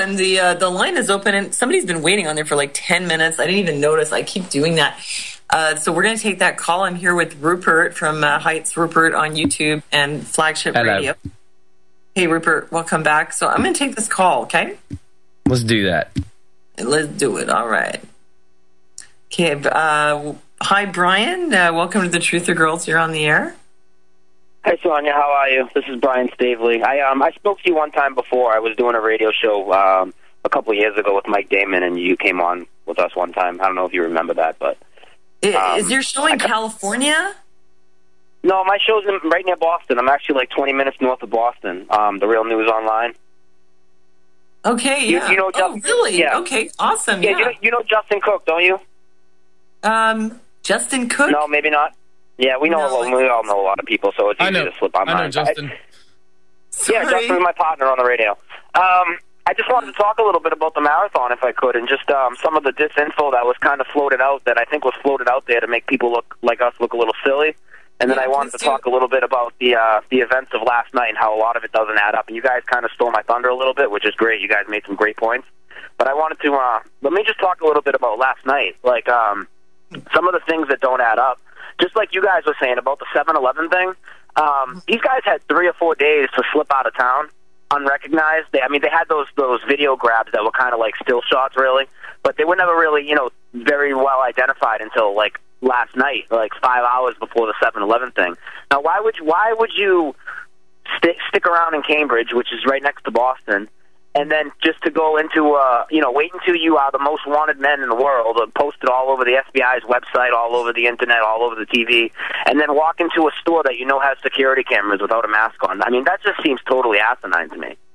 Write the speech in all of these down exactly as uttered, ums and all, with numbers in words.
and the uh, the line is open, and somebody's been waiting on there for like ten minutes. I didn't even notice. I keep doing that. Uh, so we're going to take that call. I'm here with Rupert from uh, Heights Rupert on YouTube and Flagship Hello. Radio. Hey, Rupert, welcome back. So I'm going to take this call, okay? Let's do that. Let's do it. All right. Okay. Uh, hi, Brian. Uh, welcome to the Truther Girls. You're on the air. Hi, Sonia. How are you? This is Brian Stavely. I um I spoke to you one time before. I was doing a radio show um, a couple of years ago with Mike Damon, and you came on with us one time. I don't know if you remember that, but um, is your show in I, California? No, my show's in, right near Boston. I'm actually like twenty minutes north of Boston. Um, the Real News Online. Okay. Yeah. You, you know, oh, Just, really? Yeah. Okay. Awesome. Yeah. yeah. You, know, you know Justin Cook, don't you? Um, Justin Cook. No, maybe not. Yeah, we know. No, a lot, we all know a lot of people, so it's easy I know. to slip our I know mind. Justin. I, yeah, Justin's my partner on the radio. Um, I just wanted to talk a little bit about the marathon, if I could, and just um, some of the disinfo that was kind of floated out that I think was floated out there to make people look like us look a little silly. And then yeah, I wanted to do. talk a little bit about the uh, the events of last night and how a lot of it doesn't add up. And you guys kind of stole my thunder a little bit, which is great. You guys made some great points. But I wanted to uh, let me just talk a little bit about last night, like um, some of the things that don't add up. Just like you guys were saying about the seven eleven thing, um, these guys had three or four days to slip out of town unrecognized. They, I mean, they had those those video grabs that were kind of like still shots, really, but they were never really, you know, very well identified until like last night, like five hours before the seven eleven thing. Now, why would you, why would you stick stick around in Cambridge, which is right next to Boston? And then just to go into, uh, you know, wait until you are the most wanted men in the world, uh, posted all over the F B I's website, all over the Internet, all over the T V, and then walk into a store that you know has security cameras without a mask on. I mean, that just seems totally asinine to me.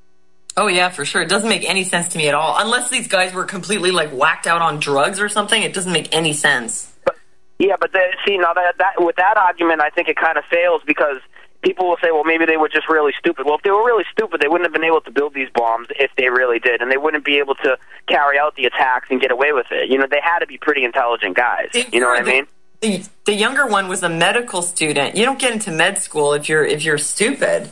Oh, yeah, for sure. It doesn't make any sense to me at all. Unless these guys were completely, like, whacked out on drugs or something, it doesn't make any sense. But, yeah, but the, see, now that, that with that argument, I think it kind of fails because people will say, well, maybe they were just really stupid. Well, if they were really stupid, they wouldn't have been able to build these bombs if they really did, and they wouldn't be able to carry out the attacks and get away with it. You know, they had to be pretty intelligent guys. They you know what the, I mean? The, the younger one was a medical student. You don't get into med school if you're if you're stupid.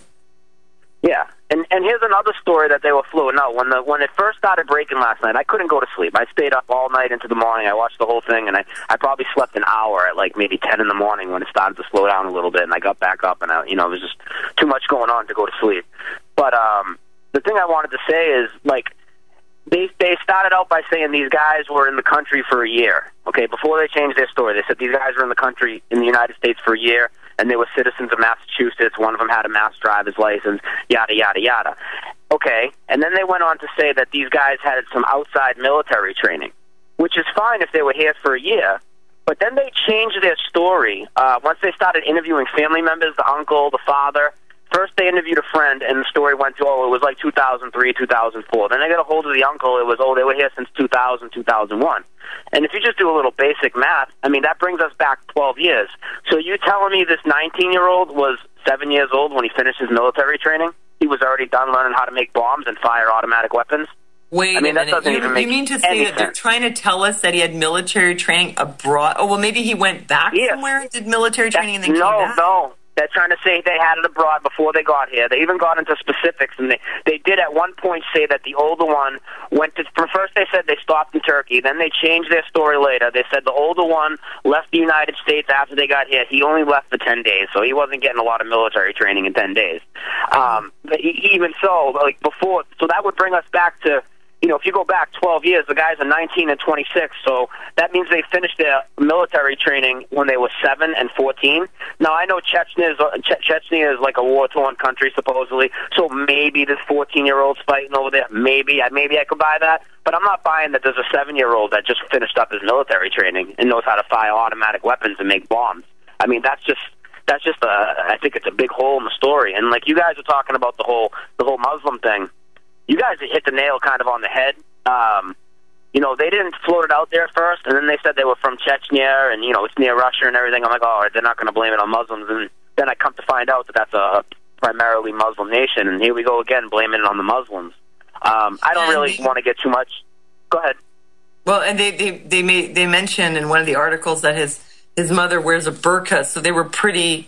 Yeah. And and here's another story that they were floating out. When the when it first started breaking last night, I couldn't go to sleep. I stayed up all night into the morning. I watched the whole thing, and I, I probably slept an hour at like maybe ten in the morning when it started to slow down a little bit. And I got back up, and I, you know, there was just too much going on to go to sleep. But um, the thing I wanted to say is, like, they they started out by saying these guys were in the country for a year. Okay, before they changed their story, they said these guys were in the country in the United States for a year, and they were citizens of Massachusetts. One of them had a mass driver's license, yada, yada, yada. Okay, and then they went on to say that these guys had some outside military training, which is fine if they were here for a year, but then they changed their story. Uh, once they started interviewing family members, the uncle, the father, first they interviewed a friend, and the story went to, oh, it was like two thousand three, two thousand four. Then they got a hold of the uncle. It was, oh, they were here since two thousand, two thousand one. And if you just do a little basic math, I mean, that brings us back twelve years. So you telling me this nineteen-year-old was seven years old when he finished his military training? He was already done learning how to make bombs and fire automatic weapons? Wait I mean, a that minute. doesn't You, even you make mean to say any that they're sense. trying to tell us that he had military training abroad? Oh, well, maybe he went back Yes. somewhere, did military training, and then no, came back? No, They're trying to say they had it abroad before they got here. They even got into specifics, and they, they did at one point say that the older one went to... First they said they stopped in Turkey. Then they changed their story later. They said the older one left the United States after they got here. He only left for ten days, so he wasn't getting a lot of military training in ten days. Um, but he, even so, like before... So that would bring us back to... You know, if you go back twelve years, the guys are nineteen and twenty-six, so that means they finished their military training when they were seven and fourteen. Now, I know Chechnya is, che- Chechnya is like a war-torn country, supposedly, so maybe this fourteen-year-old's fighting over there. Maybe, maybe I could buy that, but I'm not buying that there's a seven-year-old that just finished up his military training and knows how to fire automatic weapons and make bombs. I mean, that's just... That's just a, I think it's a big hole in the story. And like you guys are talking about the whole the whole Muslim thing, you guys hit the nail kind of on the head. Um, you know, they didn't float it out there first, and then they said they were from Chechnya, and, you know, it's near Russia and everything. I'm like, oh, they're not going to blame it on Muslims. And then I come to find out that that's a primarily Muslim nation, and here we go again, blaming it on the Muslims. Um, I don't really want to get too much. Go ahead. Well, and they they they, made, they mentioned in one of the articles that his, his mother wears a burqa, so they were pretty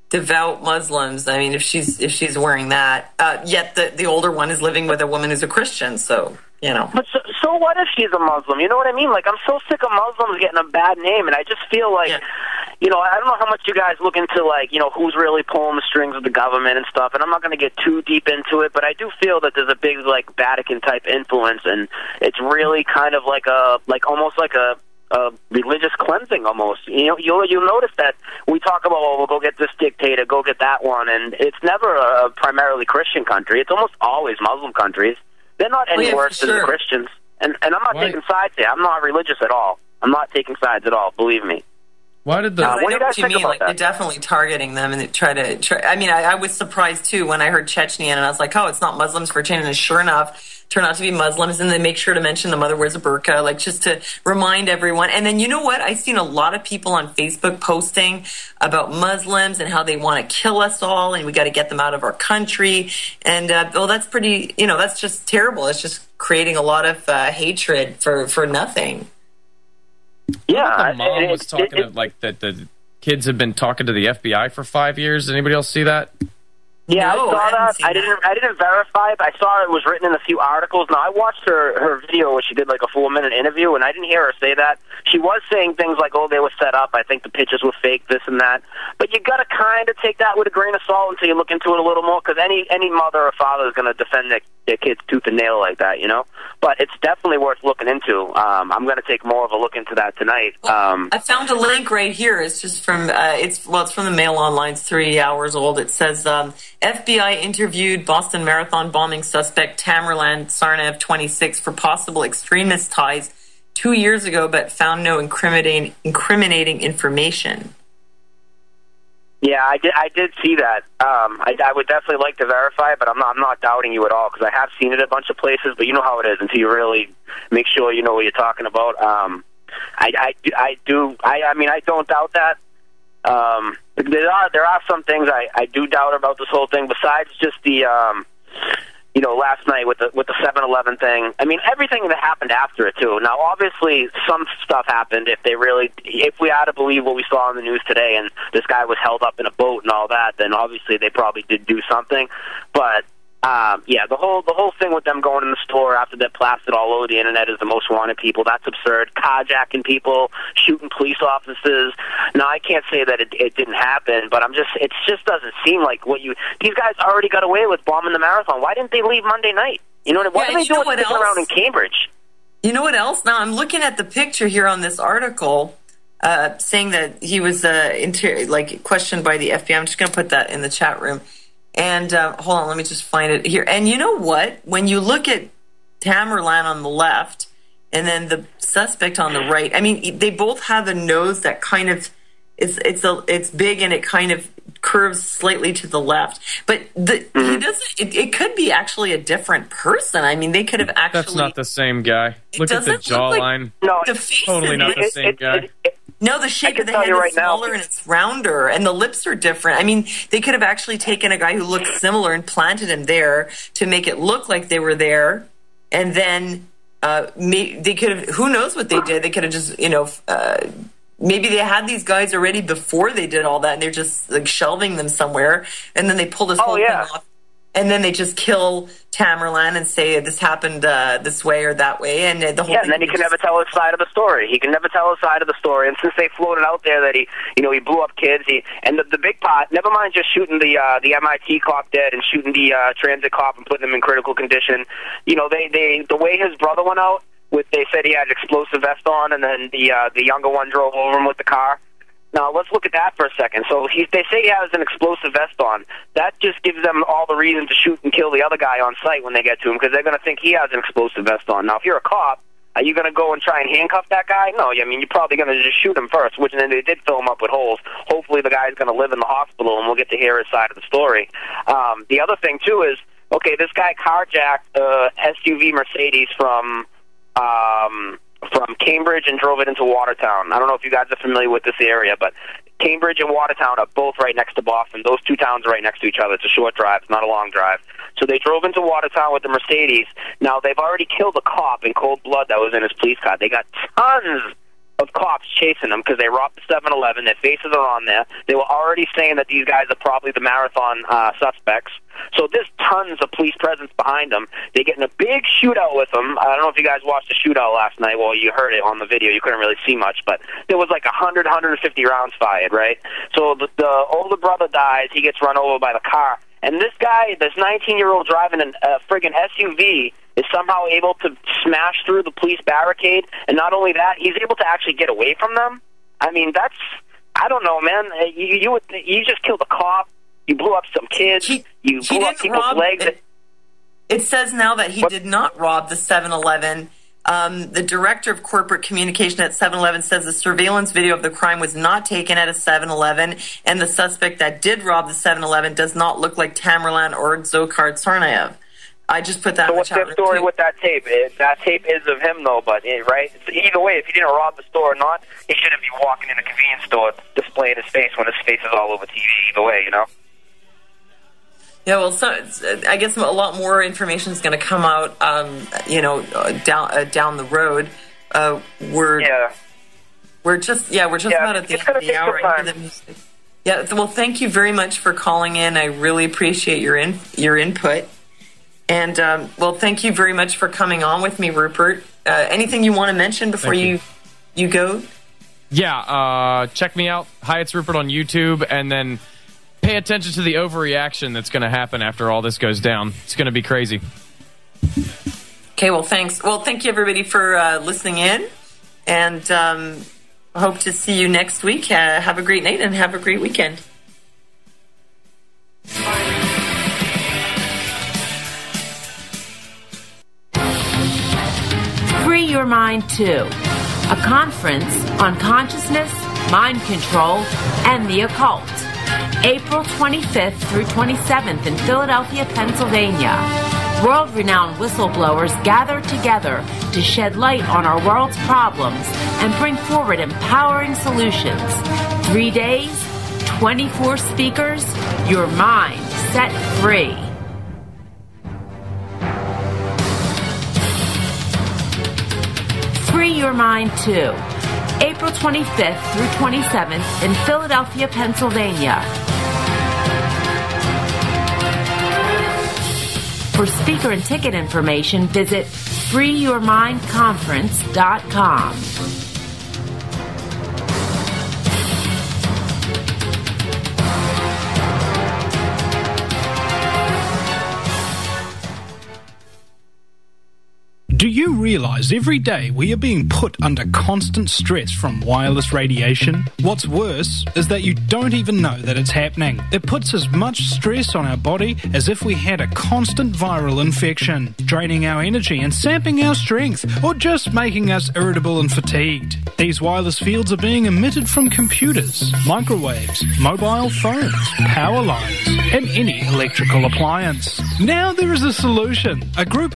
devout Muslims. I mean, if she's if she's wearing that, uh, yet the the older one is living with a woman who's a Christian. So you know. But so, so what if she's a Muslim? You know what I mean? Like, I'm so sick of Muslims getting a bad name, and I just feel like, yeah. you know, I don't know how much you guys look into, like, you know, who's really pulling the strings of the government and stuff, and I'm not going to get too deep into it, but I do feel that there's a big, like, Vatican-type influence, and it's really kind of like a, like, almost like a, a religious cleansing almost. You know, you'll, you'll notice that we talk about, oh, we'll go get this dictator, go get that one, and it's never a primarily Christian country. It's almost always Muslim countries. They're not any oh, yeah, worse sure. than the Christians. And and I'm not Why? taking sides here. I'm not religious at all. I'm not taking sides at all, believe me. Why did the... Uh, what I know what you mean. Like, they're definitely targeting them, and they try to... Try, I mean, I, I was surprised, too, when I heard Chechnya, and I was like, oh, it's not Muslims for change. And sure enough, turn out to be Muslims, and they make sure to mention the mother wears a burqa, like, just to remind everyone. And then, you know what? I've seen a lot of people on Facebook posting about Muslims and how they want to kill us all, and we got to get them out of our country. And, uh, well, that's pretty... You know, that's just terrible. It's just creating a lot of uh, hatred for, for nothing. Yeah, the mom it, was talking it, it, like that the kids have been talking to the F B I for five years. Anybody else see that? Yeah, no, I saw I that. I didn't. I didn't verify it. I saw it was written in a few articles. Now I watched her her video where she did like a full minute interview, and I didn't hear her say that. She was saying things like, "Oh, they were set up. I think the pictures were fake. This and that." But you got to kind of take that with a grain of salt until you look into it a little more, because any any mother or father is going to defend their, their kids tooth and nail like that, you know. But it's definitely worth looking into. Um, I'm going to take more of a look into that tonight. Um, I found a link right here. It's just from uh, it's well, it's from the Mail Online. It's three hours old. It says um, F B I interviewed Boston Marathon bombing suspect Tamerlan Tsarnaev, twenty-six, for possible extremist ties two years ago, but found no incriminating incriminating information. Yeah, I did. I did see that. Um, I, I would definitely like to verify it, but I'm not. I'm not doubting you at all, because I have seen it a bunch of places. But you know how it is until you really make sure you know what you're talking about. Um, I, I, I do. I, I mean, I don't doubt that. Um, there are there are some things I, I do doubt about this whole thing. Besides just the, um, you know, last night with the with the seven eleven thing. I mean, everything that happened after it too. Now, obviously, some stuff happened. If they really, if we had to believe what we saw in the news today, and this guy was held up in a boat and all that, then obviously they probably did do something. But um, yeah, the whole the whole thing with them going in the store after they're plastered all over the internet as the most wanted people, that's absurd. Carjacking people, shooting police officers. Now, I can't say that it, it didn't happen, but I'm just it just doesn't seem like what you these guys already got away with bombing the marathon. Why didn't they leave Monday night? You know, what yeah, are they doing sticking around in Cambridge? You know what else? Now, I'm looking at the picture here on this article, uh, saying that he was uh, inter- like questioned by the F B I. I'm just going to put that in the chat room. And uh, hold on, let me just find it here. And you know what? When you look at Tamerlan on the left and then the suspect on the right, I mean, they both have a nose that kind of it's it's a it's big and it kind of curves slightly to the left. But the mm-hmm. he doesn't. It, it could be actually a different person. I mean, they could have actually. That's not the same guy. Look at the jawline. Like, no, the face totally not the same it, guy. It, it, No, the shape of the head is right smaller now. And it's rounder, and the lips are different. I mean, they could have actually taken a guy who looked similar and planted him there to make it look like they were there, and then uh, may, they could have. Who knows what they did? They could have just, you know, uh, maybe they had these guys already before they did all that, and they're just like shelving them somewhere, and then they pull this oh, whole yeah. thing off. And then they just kill Tamerlan and say this happened uh, this way or that way, and uh, the whole yeah. thing And then he can just... never tell his side of the story. He can never tell his side of the story. And since they floated out there that he, you know, he blew up kids, he and the, the big pot. Never mind just shooting the uh, the M I T cop dead and shooting the uh, transit cop and putting them in critical condition. You know, they they the way his brother went out with, they said he had an explosive vest on, and then the uh, the younger one drove over him with the car. Now, let's look at that for a second. So he, they say he has an explosive vest on. That just gives them all the reason to shoot and kill the other guy on sight when they get to him, because they're going to think he has an explosive vest on. Now, if you're a cop, are you going to go and try and handcuff that guy? No, I mean, you're probably going to just shoot him first, which then they did fill him up with holes. Hopefully the guy's going to live in the hospital, and we'll get to hear his side of the story. Um, the other thing, too, is, okay, this guy carjacked uh, S U V Mercedes from... Um, from Cambridge and drove it into Watertown. I don't know if you guys are familiar with this area, but Cambridge and Watertown are both right next to Boston. Those two towns are right next to each other. It's a short drive. It's not a long drive. So they drove into Watertown with the Mercedes. Now, they've already killed a cop in cold blood that was in his police car. They got tons, of cops chasing them because they robbed the seven eleven. Their faces are on there. They were already saying that these guys are probably the marathon uh, suspects. So there's tons of police presence behind them. They get in a big shootout with them. I don't know if you guys watched the shootout last night. Well, you heard it on the video. You couldn't really see much, but there was like one hundred, one hundred fifty rounds fired, right? So the, the older brother dies. He gets run over by the car. And this guy, this nineteen-year-old driving a uh, friggin' S U V, is somehow able to smash through the police barricade. And not only that, he's able to actually get away from them. I mean, that's, I don't know, man. You, you, would, you just killed a cop. You blew up some kids. He, you blew up people's rob, legs. It, it says now that he what? did not rob the seven eleven. Um, the director of corporate communication at seven eleven says the surveillance video of the crime was not taken at a seven eleven, and the suspect that did rob the seven eleven does not look like Tamerlan or Dzhokhar Tsarnaev. I just put that so in the what's chat the story too. with that tape? It, that tape is of him, though, but it, right? Either way, if he didn't rob the store or not, he shouldn't be walking in a convenience store displaying his face when his face is all over T V. Either way, you know? Yeah, well, so I guess a lot more information is going to come out, um, you know, down uh, down the road. Uh, we're yeah. we're just yeah we're just yeah, about at the end of the hour. Into the music. Yeah, well, thank you very much for calling in. I really appreciate your in your input, and um, well, thank you very much for coming on with me, Rupert. Uh, anything you want to mention before you. you you go? Yeah, uh, check me out, Hi, it's Rupert on YouTube, and then. Pay attention to the overreaction that's going to happen after all this goes down. It's going to be crazy. Okay, well, thanks. Well, thank you, everybody, for uh, listening in. And um, hope to see you next week. Uh, have a great night and have a great weekend. Free Your Mind two, a conference on consciousness, mind control, and the occult. April twenty-fifth through twenty-seventh in Philadelphia, Pennsylvania. World-renowned whistleblowers gather together to shed light on our world's problems and bring forward empowering solutions. Three days, twenty-four speakers, your mind set free. Free Your Mind two. April twenty-fifth through twenty-seventh in Philadelphia, Pennsylvania. For speaker and ticket information, visit free your mind conference dot com. Do you realize every day we are being put under constant stress from wireless radiation? What's worse is that you don't even know that it's happening. It puts as much stress on our body as if we had a constant viral infection, draining our energy and sapping our strength, or just making us irritable and fatigued. These wireless fields are being emitted from computers, microwaves, mobile phones, power lines, and any electrical appliance. Now there is a solution. A group